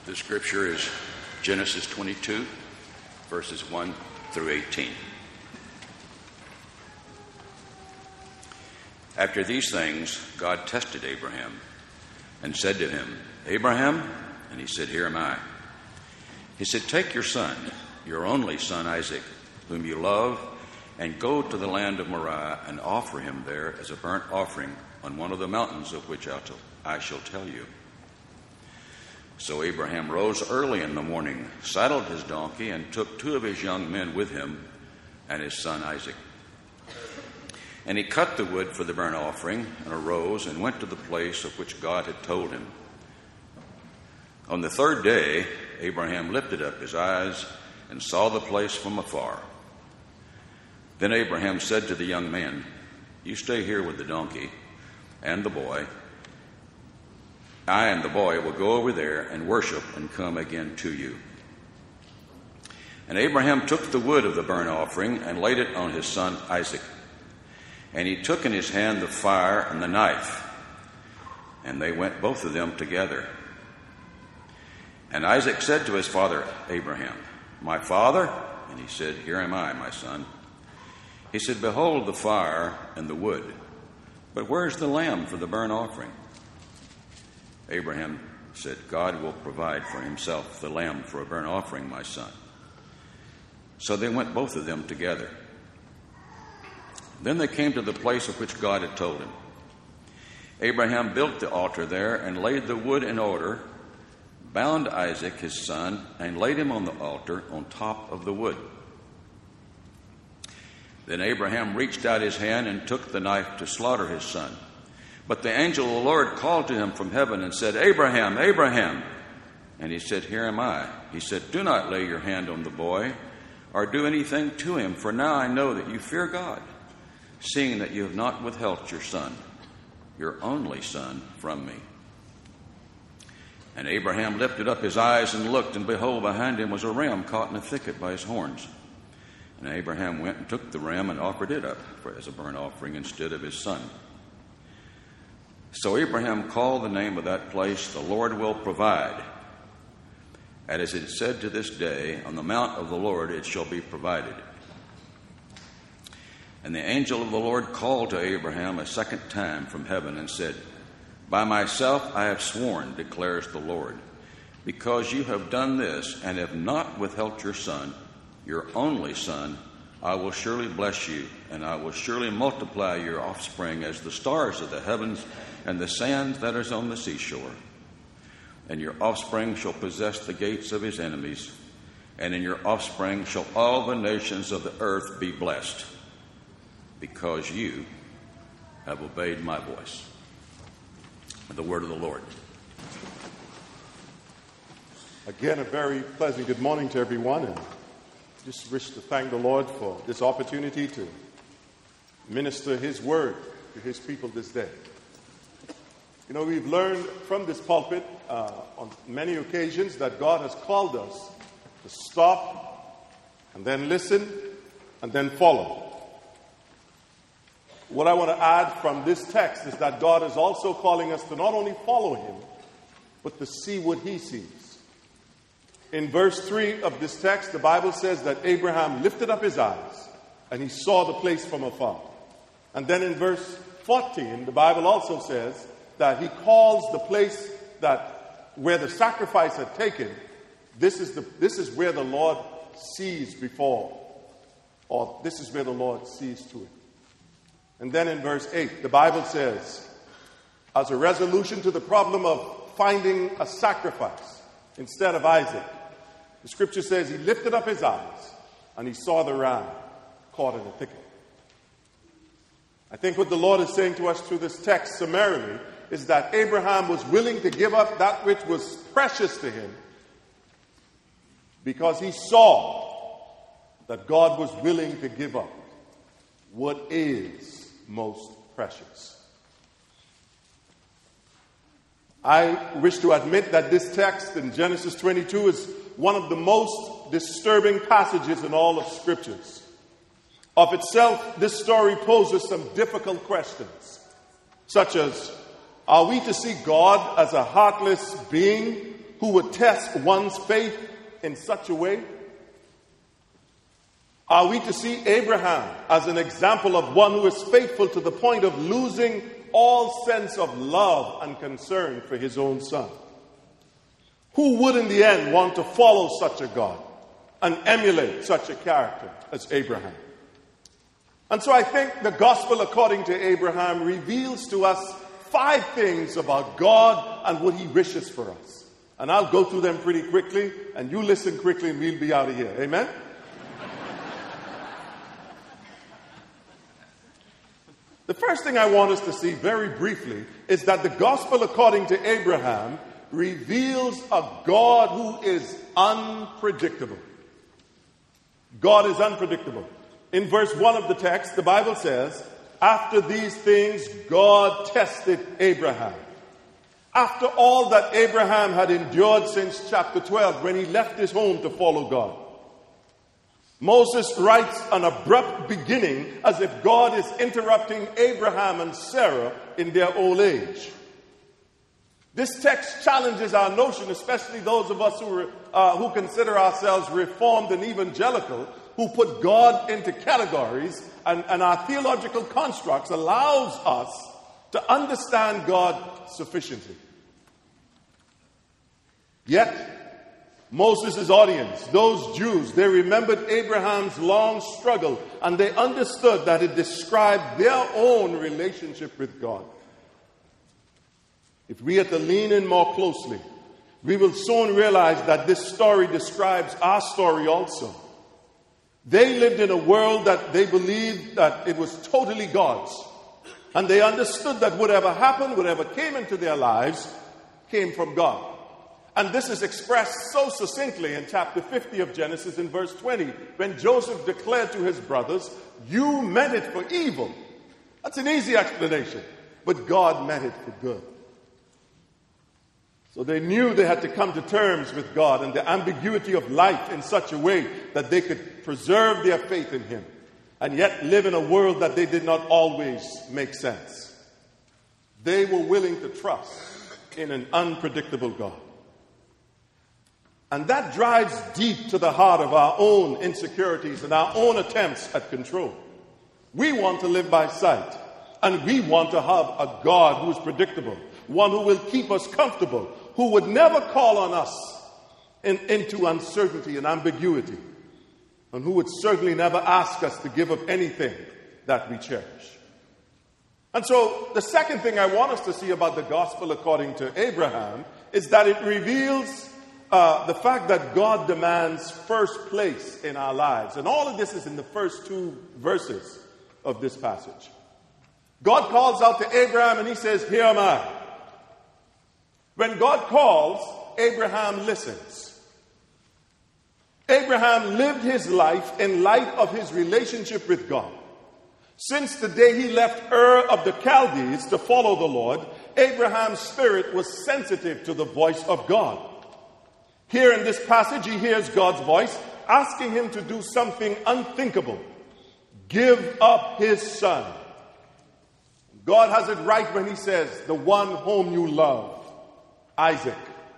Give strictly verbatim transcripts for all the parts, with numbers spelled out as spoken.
The scripture is Genesis twenty-two, verses one through eighteen. After these things, God tested Abraham and said to him, "Abraham?" And he said, "Here am I." He said, "Take your son, your only son Isaac, whom you love, and go to the land of Moriah and offer him there as a burnt offering on one of the mountains of which I shall tell you." So Abraham rose early in the morning, saddled his donkey, and took two of his young men with him and his son Isaac. And he cut the wood for the burnt offering and arose and went to the place of which God had told him. On the third day, Abraham lifted up his eyes and saw the place from afar. Then Abraham said to the young man, "You stay here with the donkey and the boy. I and the boy will go over there and worship and come again to you." And Abraham took the wood of the burnt offering and laid it on his son Isaac. And he took in his hand the fire and the knife, and they went both of them together. And Isaac said to his father Abraham, "My father?" And he said, "Here am I, my son." He said, "Behold the fire and the wood, but where's the lamb for the burnt offering?" Abraham said, "God will provide for himself the lamb for a burnt offering, my son." So they went both of them together. Then they came to the place of which God had told him. Abraham built the altar there and laid the wood in order, bound Isaac his son, and laid him on the altar on top of the wood. Then Abraham reached out his hand and took the knife to slaughter his son. But the angel of the Lord called to him from heaven and said, "Abraham, Abraham." And he said, "Here am I." He said, "Do not lay your hand on the boy or do anything to him, for now I know that you fear God, seeing that you have not withheld your son, your only son, from me." And Abraham lifted up his eyes and looked, and behold, behind him was a ram caught in a thicket by his horns. And Abraham went and took the ram and offered it up for, as a burnt offering instead of his son. So Abraham called the name of that place, "The Lord will provide." And as it is said to this day, "On the mount of the Lord it shall be provided." And the angel of the Lord called to Abraham a second time from heaven and said, "By myself I have sworn, declares the Lord, because you have done this and have not withheld your son, your only son, I will surely bless you, and I will surely multiply your offspring as the stars of the heavens and the sand that is on the seashore. And your offspring shall possess the gates of his enemies, and in your offspring shall all the nations of the earth be blessed, because you have obeyed my voice." The word of the Lord. Again, a very pleasant good morning to everyone, and just wish to thank the Lord for this opportunity to minister his word to his people this day. You know, we've learned from this pulpit uh, on many occasions that God has called us to stop and then listen and then follow. What I want to add from this text is that God is also calling us to not only follow him, but to see what he sees. In verse three of this text, the Bible says that Abraham lifted up his eyes and he saw the place from afar. And then in verse fourteen, the Bible also says that he calls the place that where the sacrifice had taken, this is the this is where the Lord sees before, or this is where the Lord sees to it. And then in verse eight, the Bible says, as a resolution to the problem of finding a sacrifice instead of Isaac, the scripture says he lifted up his eyes and he saw the ram caught in a thicket. I think what the Lord is saying to us through this text summarily is that Abraham was willing to give up that which was precious to him because he saw that God was willing to give up what is most precious. I wish to admit that this text in Genesis twenty-two is one of the most disturbing passages in all of Scriptures. Of itself, this story poses some difficult questions, such as, are we to see God as a heartless being who would test one's faith in such a way? Are we to see Abraham as an example of one who is faithful to the point of losing all sense of love and concern for his own son? Who would in the end want to follow such a God and emulate such a character as Abraham? And so I think the gospel according to Abraham reveals to us five things about God and what he wishes for us. And I'll go through them pretty quickly, and you listen quickly and we'll be out of here. Amen? The first thing I want us to see very briefly is that the gospel according to Abraham reveals a God who is unpredictable. God is unpredictable. In verse one of the text, the Bible says, after these things, God tested Abraham. After all that Abraham had endured since chapter twelve, when he left his home to follow God, Moses writes an abrupt beginning as if God is interrupting Abraham and Sarah in their old age. This text challenges our notion, especially those of us who, uh, who consider ourselves reformed and evangelical, who put God into categories, and, and our theological constructs allows us to understand God sufficiently. Yet, Moses' audience, those Jews, they remembered Abraham's long struggle, and they understood that it described their own relationship with God. If we are to lean in more closely, we will soon realize that this story describes our story also. They lived in a world that they believed that it was totally God's. And they understood that whatever happened, whatever came into their lives, came from God. And this is expressed so succinctly in chapter fifty of Genesis in verse twenty, when Joseph declared to his brothers, "You meant it for evil." That's an easy explanation, but God meant it for good. So they knew they had to come to terms with God and the ambiguity of life in such a way that they could preserve their faith in Him and yet live in a world that they did not always make sense. They were willing to trust in an unpredictable God. And that drives deep to the heart of our own insecurities and our own attempts at control. We want to live by sight, and we want to have a God who is predictable, one who will keep us comfortable, who would never call on us in, into uncertainty and ambiguity, and who would certainly never ask us to give up anything that we cherish. And so the second thing I want us to see about the gospel according to Abraham is that it reveals uh, the fact that God demands first place in our lives. And all of this is in the first two verses of this passage. God calls out to Abraham and he says, "Here am I." When God calls, Abraham listens. Abraham lived his life in light of his relationship with God. Since the day he left Ur of the Chaldees to follow the Lord, Abraham's spirit was sensitive to the voice of God. Here in this passage, he hears God's voice asking him to do something unthinkable: give up his son. God has it right when he says, "the one whom you love, Isaac."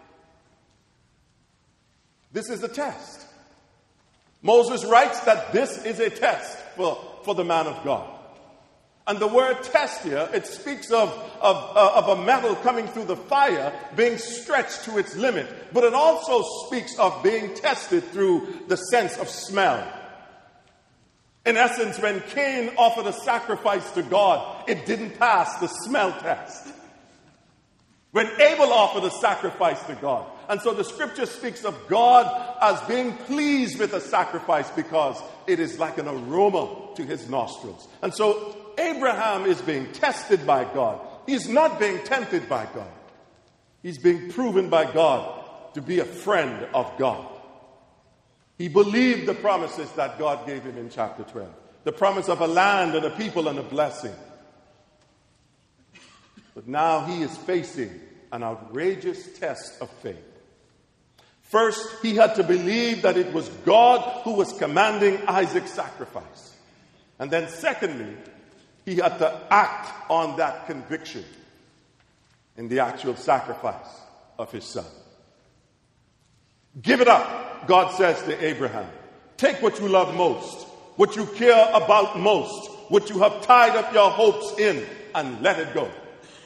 This is a test. Moses writes that this is a test for, for the man of God. And the word test here, it speaks of, of, uh, of a metal coming through the fire being stretched to its limit. But it also speaks of being tested through the sense of smell. In essence, when Cain offered a sacrifice to God, it didn't pass the smell test. When Abel offered a sacrifice to God. And so the scripture speaks of God as being pleased with a sacrifice because it is like an aroma to his nostrils. And so Abraham is being tested by God. He's not being tempted by God. He's being proven by God to be a friend of God. He believed the promises that God gave him in chapter twelve. The promise of a land and a people and a blessing. But now he is facing an outrageous test of faith. First, he had to believe that it was God who was commanding Isaac's sacrifice. And then secondly, he had to act on that conviction in the actual sacrifice of his son. Give it up, God says to Abraham. Take what you love most, what you care about most, what you have tied up your hopes in, and let it go.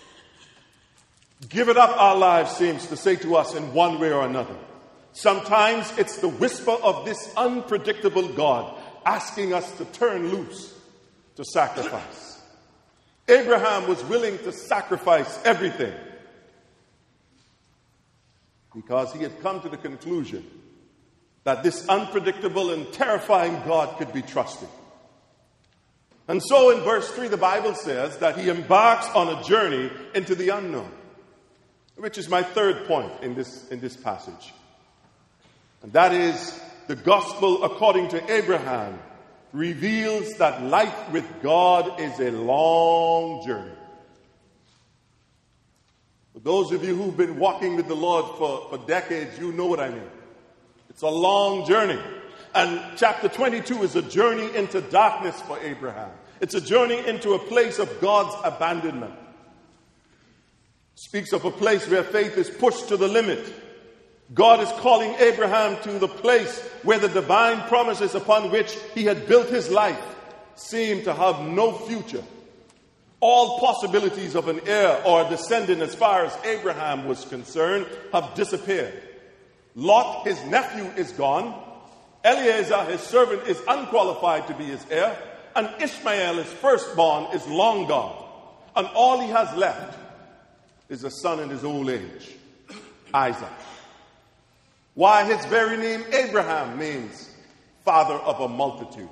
Give it up, our lives seems to say to us in one way or another. Sometimes it's the whisper of this unpredictable God asking us to turn loose, to sacrifice. Abraham was willing to sacrifice everything because he had come to the conclusion that this unpredictable and terrifying God could be trusted. And so in verse three, the Bible says that he embarks on a journey into the unknown, which is my third point in this, in this passage. And that is, the gospel according to Abraham reveals that life with God is a long journey. For those of you who've been walking with the Lord for, for decades, you know what I mean. It's a long journey. And chapter twenty-two is a journey into darkness for Abraham. It's a journey into a place of God's abandonment. It speaks of a place where faith is pushed to the limit. God is calling Abraham to the place where the divine promises upon which he had built his life seemed to have no future. All possibilities of an heir or a descendant, as far as Abraham was concerned, have disappeared. Lot, his nephew, is gone. Eliezer, his servant, is unqualified to be his heir. And Ishmael, his firstborn, is long gone. And all he has left is a son in his old age, Isaac. Why, his very name, Abraham, means father of a multitude.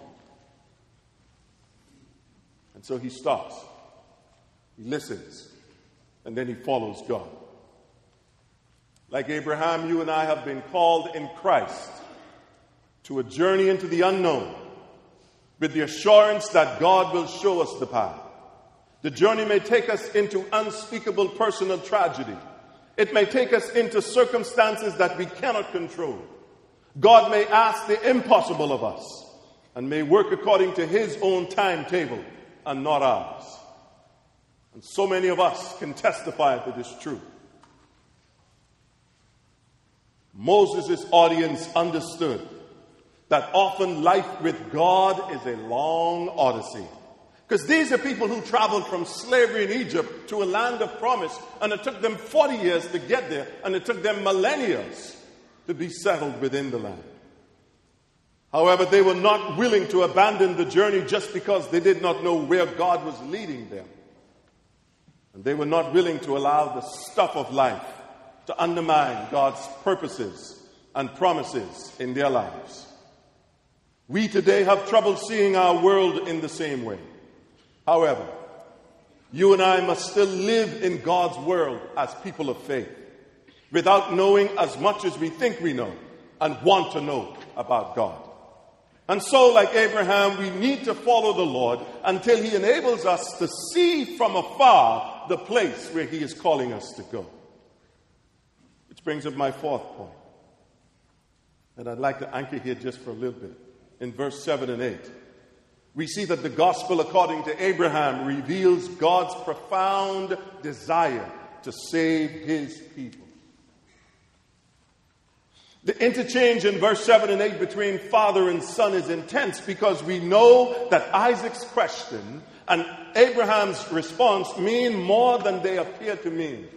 And so he stops. He listens. And then he follows God. Like Abraham, you and I have been called in Christ to a journey into the unknown with the assurance that God will show us the path. The journey may take us into unspeakable personal tragedy. It may take us into circumstances that we cannot control. God may ask the impossible of us and may work according to his own timetable and not ours. And so many of us can testify to this truth. Moses' audience understood that often life with God is a long odyssey. Because these are people who traveled from slavery in Egypt to a land of promise, and it took them forty years to get there, and it took them millennia to be settled within the land. However, they were not willing to abandon the journey just because they did not know where God was leading them. And they were not willing to allow the stuff of life to undermine God's purposes and promises in their lives. We today have trouble seeing our world in the same way. However, you and I must still live in God's world as people of faith, without knowing as much as we think we know and want to know about God. And so, like Abraham, we need to follow the Lord until he enables us to see from afar the place where he is calling us to go. Which brings up my fourth point. And I'd like to anchor here just for a little bit. In verse seven and eight, we see that the gospel according to Abraham reveals God's profound desire to save his people. The interchange in verse seven and eight between father and son is intense because we know that Isaac's question and Abraham's response mean more than they appear to mean.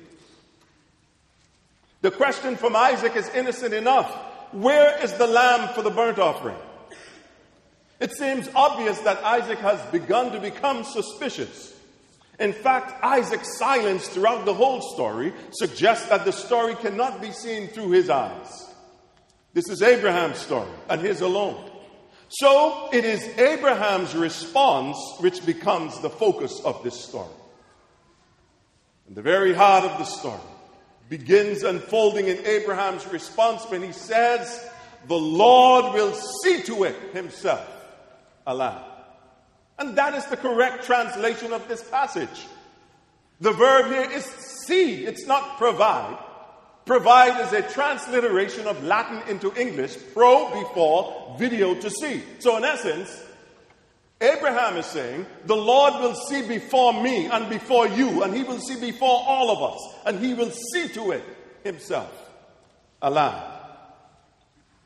The question from Isaac is innocent enough. Where is the lamb for the burnt offering? It seems obvious that Isaac has begun to become suspicious. In fact, Isaac's silence throughout the whole story suggests that the story cannot be seen through his eyes. This is Abraham's story, and his alone. So it is Abraham's response which becomes the focus of this story. And the very heart of the story begins unfolding in Abraham's response when he says, "The Lord will see to it himself a lamb." And that is the correct translation of this passage. The verb here is see. It's not provide. Provide is a transliteration of Latin into English, pro before, video to see. So in essence, Abraham is saying, the Lord will see before me and before you, and he will see before all of us, and he will see to it himself a lamb.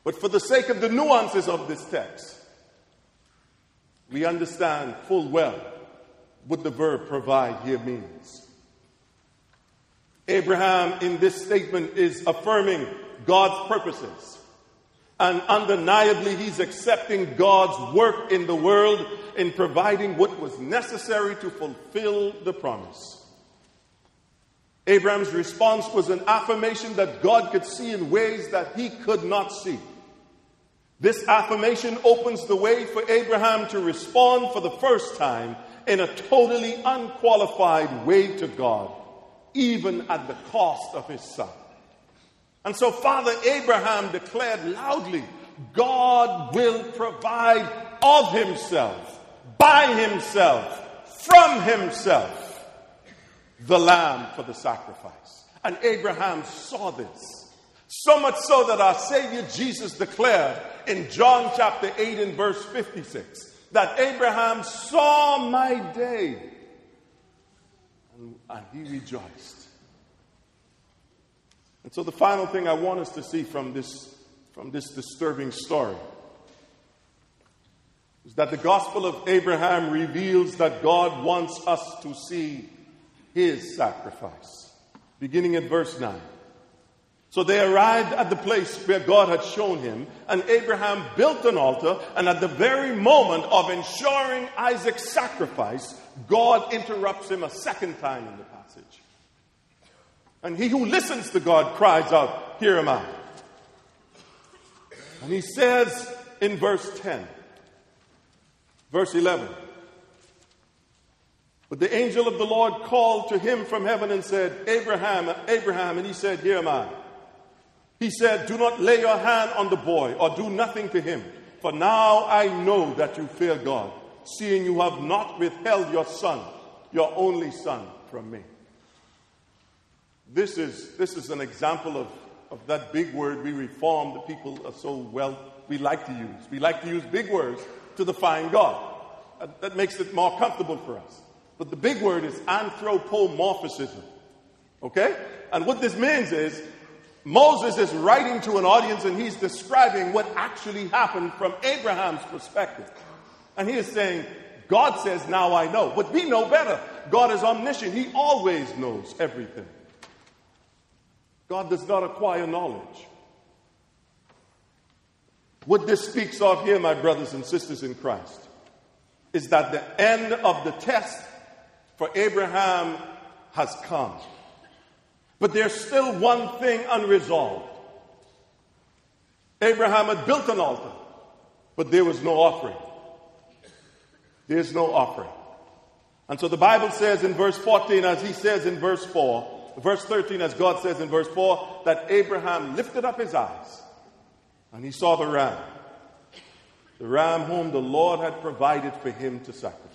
But for the sake of the nuances of this text, we understand full well what the verb provide here means. Abraham in this statement is affirming God's purposes. And undeniably, he's accepting God's work in the world in providing what was necessary to fulfill the promise. Abraham's response was an affirmation that God could see in ways that he could not see. This affirmation opens the way for Abraham to respond for the first time in a totally unqualified way to God, even at the cost of his son. And so Father Abraham declared loudly, God will provide of himself, by himself, from himself, the lamb for the sacrifice. And Abraham saw this. So much so that our Savior Jesus declared in John chapter eight and verse fifty-six, that Abraham saw my day and, and he rejoiced. And so the final thing I want us to see from this, from this disturbing story is that the gospel of Abraham reveals that God wants us to see his sacrifice. Beginning at verse nine. So they arrived at the place where God had shown him, and Abraham built an altar, and at the very moment of ensuring Isaac's sacrifice, God interrupts him a second time in the passage. And he who listens to God cries out, "Here am I." And he says in verse ten, verse eleven, but the angel of the Lord called to him from heaven and said, Abraham, Abraham, and he said, "Here am I." He said, "Do not lay your hand on the boy or do nothing to him. For now I know that you fear God, seeing you have not withheld your son, your only son, from me." This is, this is an example of, of that big word we Reformed people are so well, we like to use. We like to use big words to define God. That, that makes it more comfortable for us. But the big word is anthropomorphism. Okay? And what this means is, Moses is writing to an audience and he's describing what actually happened from Abraham's perspective. And he is saying, God says, now I know. But we know better. God is omniscient. He always knows everything. God does not acquire knowledge. What this speaks of here, my brothers and sisters in Christ, is that the end of the test for Abraham has come. But there's still one thing unresolved. Abraham had built an altar, but there was no offering. There's no offering. And so the Bible says in verse fourteen, as he says in verse four, verse thirteen, as God says in verse four, that Abraham lifted up his eyes and he saw the ram. The ram whom the Lord had provided for him to sacrifice.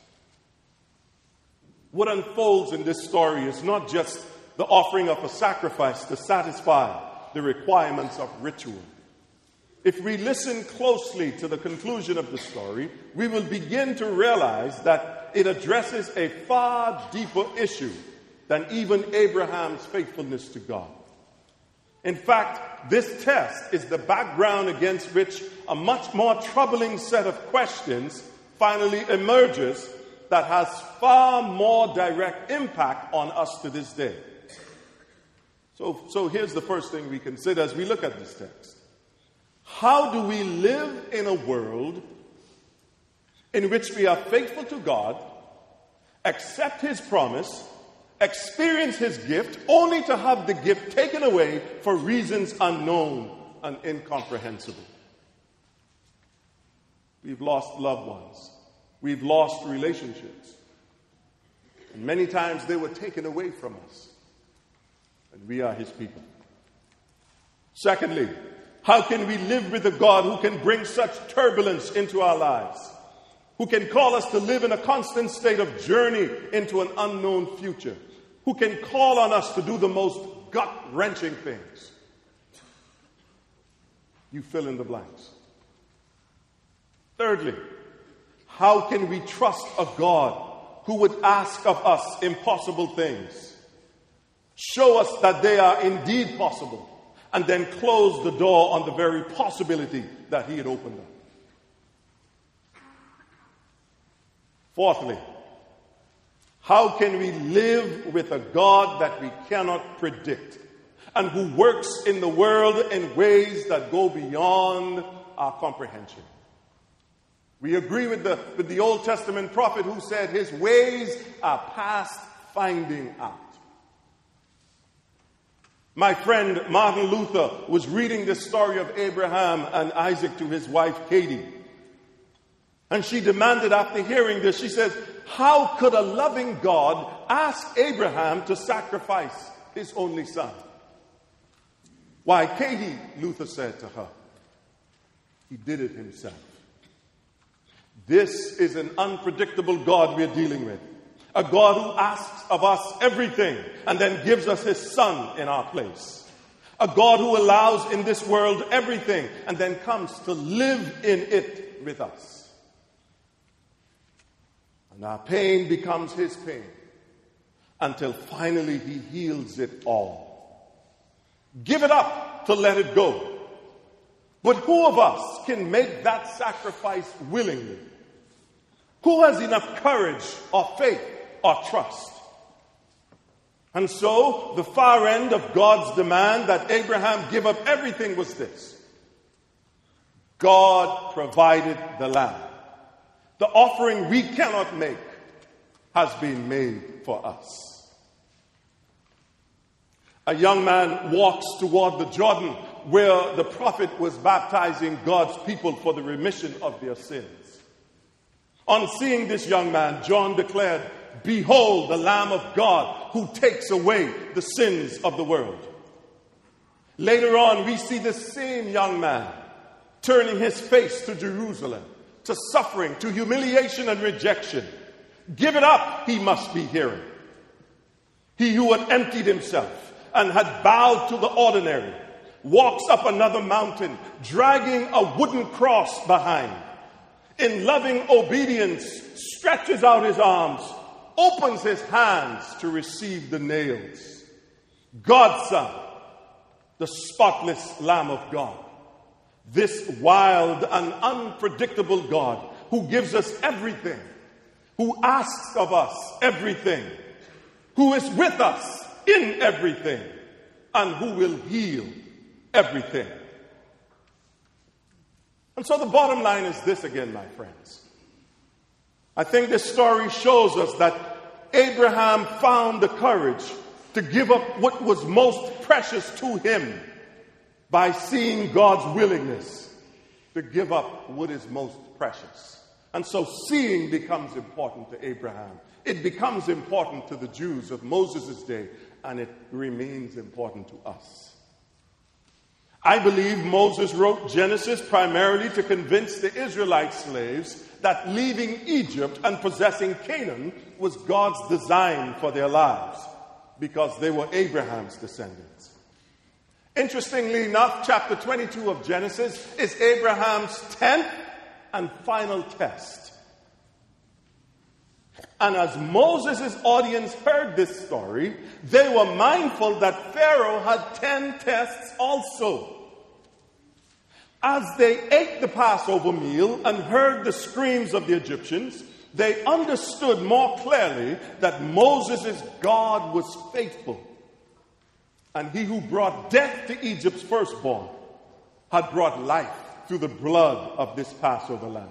What unfolds in this story is not just the offering of a sacrifice to satisfy the requirements of ritual. If we listen closely to the conclusion of the story, we will begin to realize that it addresses a far deeper issue than even Abraham's faithfulness to God. In fact, this test is the background against which a much more troubling set of questions finally emerges that has far more direct impact on us to this day. So, so here's the first thing we consider as we look at this text. How do we live in a world in which we are faithful to God, accept His promise, experience His gift, only to have the gift taken away for reasons unknown and incomprehensible? We've lost loved ones. We've lost relationships. And many times they were taken away from us. And we are His people. Secondly, how can we live with a God who can bring such turbulence into our lives? Who can call us to live in a constant state of journey into an unknown future? Who can call on us to do the most gut-wrenching things? You fill in the blanks. Thirdly, how can we trust a God who would ask of us impossible things, show us that they are indeed possible, and then closed the door on the very possibility that he had opened up. Fourthly, how can we live with a God that we cannot predict and who works in the world in ways that go beyond our comprehension? We agree with the, with the Old Testament prophet who said his ways are past finding out. My friend Martin Luther was reading the story of Abraham and Isaac to his wife Katie. And she demanded, after hearing this, she says, how could a loving God ask Abraham to sacrifice his only son? Why, Katie, Luther said to her, he did it himself. This is an unpredictable God we're dealing with. A God who asks of us everything and then gives us his son in our place. A God who allows in this world everything and then comes to live in it with us. And our pain becomes his pain until finally he heals it all. Give it up to let it go. But who of us can make that sacrifice willingly? Who has enough courage or faith or trust? And so, the far end of God's demand that Abraham give up everything was this. God provided the lamb. The offering we cannot make has been made for us. A young man walks toward the Jordan where the prophet was baptizing God's people for the remission of their sins. On seeing this young man, John declared, "Behold the Lamb of God who takes away the sins of the world." Later on, we see the same young man turning his face to Jerusalem, to suffering, to humiliation and rejection. Give it up, he must be hearing. He who had emptied himself and had bowed to the ordinary walks up another mountain, dragging a wooden cross behind. In loving obedience, stretches out his arms, opens his hands to receive the nails. God's Son, the spotless Lamb of God. This wild and unpredictable God who gives us everything, who asks of us everything, who is with us in everything, and who will heal everything. And so the bottom line is this again, my friends. I think this story shows us that Abraham found the courage to give up what was most precious to him by seeing God's willingness to give up what is most precious. And so seeing becomes important to Abraham. It becomes important to the Jews of Moses' day, and it remains important to us. I believe Moses wrote Genesis primarily to convince the Israelite slaves that leaving Egypt and possessing Canaan was God's design for their lives, because they were Abraham's descendants. Interestingly enough, chapter twenty-two of Genesis is Abraham's tenth and final test. And as Moses' audience heard this story, they were mindful that Pharaoh had ten tests also. As they ate the Passover meal and heard the screams of the Egyptians, they understood more clearly that Moses' God was faithful. And he who brought death to Egypt's firstborn had brought life through the blood of this Passover lamb.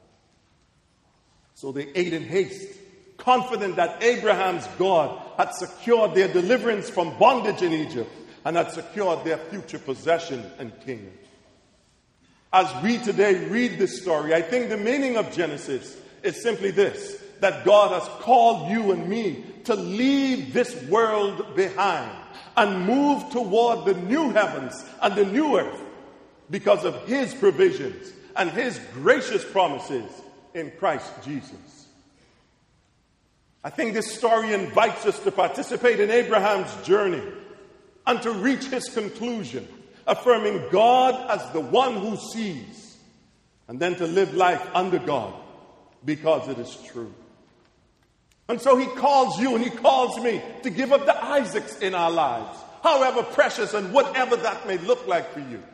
So they ate in haste, confident that Abraham's God had secured their deliverance from bondage in Egypt and had secured their future possession and kingdom. As we today read this story, I think the meaning of Genesis is simply this: that God has called you and me to leave this world behind and move toward the new heavens and the new earth because of his provisions and his gracious promises in Christ Jesus. I think this story invites us to participate in Abraham's journey and to reach his conclusion, affirming God as the one who sees, and then to live life under God because it is true. And so he calls you and he calls me to give up the Isaacs in our lives however precious and whatever that may look like for you.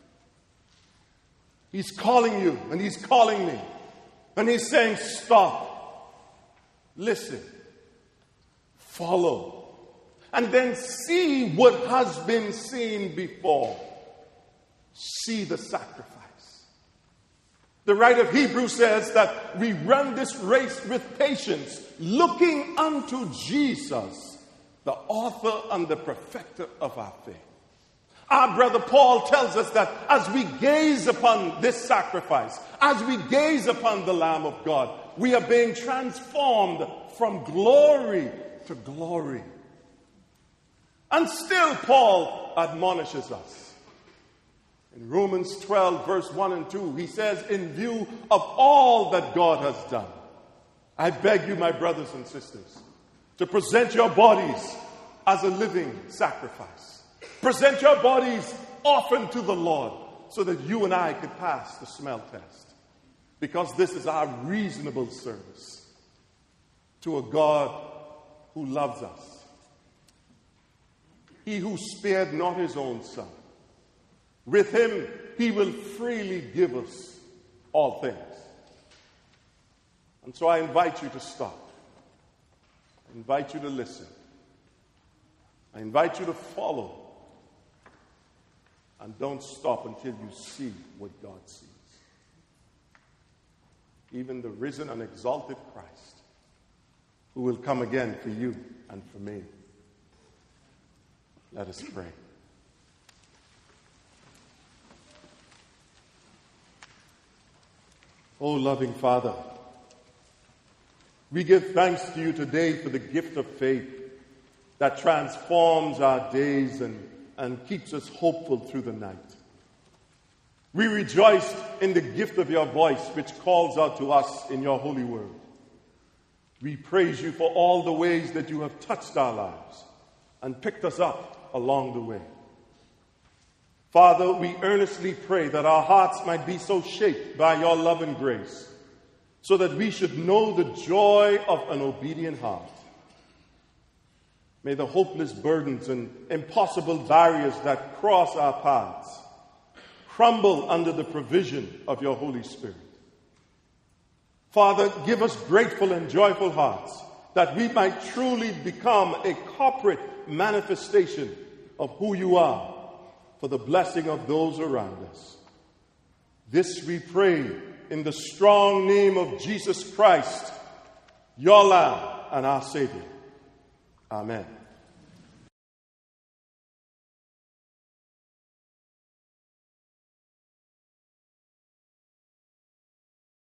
He's calling you, and he's calling me. And he's saying, stop, listen, follow, and then see what has been seen before. See the sacrifice. The writer of Hebrews says that we run this race with patience, looking unto Jesus, the author and the perfecter of our faith. Our brother Paul tells us that as we gaze upon this sacrifice, as we gaze upon the Lamb of God, we are being transformed from glory to glory. And still Paul admonishes us. In Romans twelve, verse one and two, he says, in view of all that God has done, I beg you, my brothers and sisters, to present your bodies as a living sacrifice. Present your bodies often to the Lord so that you and I could pass the smell test. Because this is our reasonable service to a God who loves us. He who spared not his own son, with him he will freely give us all things. And so I invite you to stop. I invite you to listen. I invite you to follow. And don't stop until you see what God sees. Even the risen and exalted Christ, who will come again for you and for me. Let us pray. Oh, loving Father, we give thanks to you today for the gift of faith that transforms our days and, and keeps us hopeful through the night. We rejoice in the gift of your voice, which calls out to us in your holy word. We praise you for all the ways that you have touched our lives and picked us up along the way. Father, we earnestly pray that our hearts might be so shaped by your love and grace, so that we should know the joy of an obedient heart. May the hopeless burdens and impossible barriers that cross our paths crumble under the provision of your Holy Spirit. Father, give us grateful and joyful hearts, that we might truly become a corporate manifestation of who you are, for the blessing of those around us. This we pray in the strong name of Jesus Christ, your Lamb and our Savior. Amen.